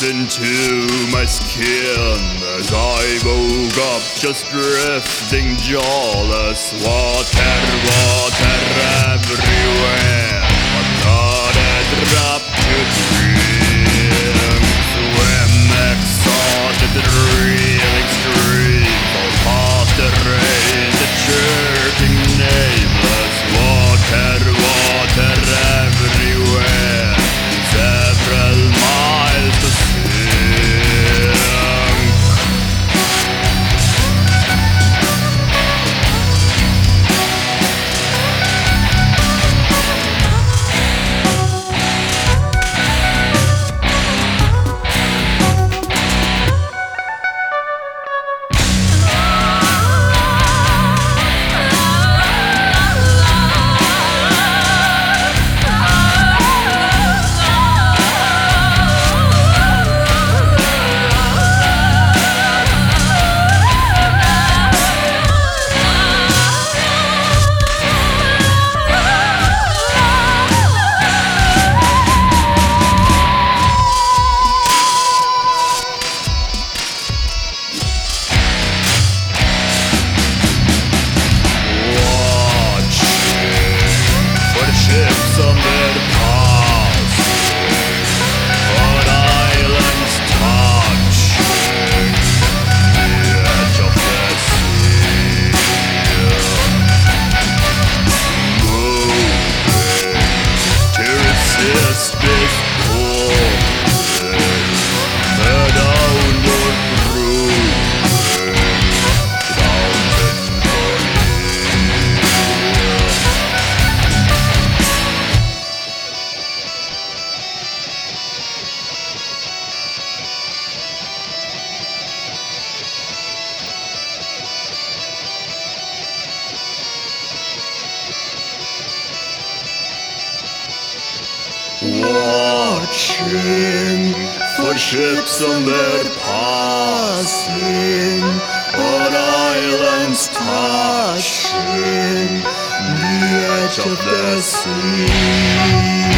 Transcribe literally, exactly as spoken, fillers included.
into my skin as I woke up just drifting jawless. Water, water everywhere, but not a drop to drink. Swim exhausted, reeling streams, all past the rain, the chirping nameless. Water, water everywhere, several miles to sink. Ships on their passing, but islands touching the edge of the sea. Moving to resist this pulling, the downward proving mountain watching for ships on their passing, but islands touching the edge of the sea.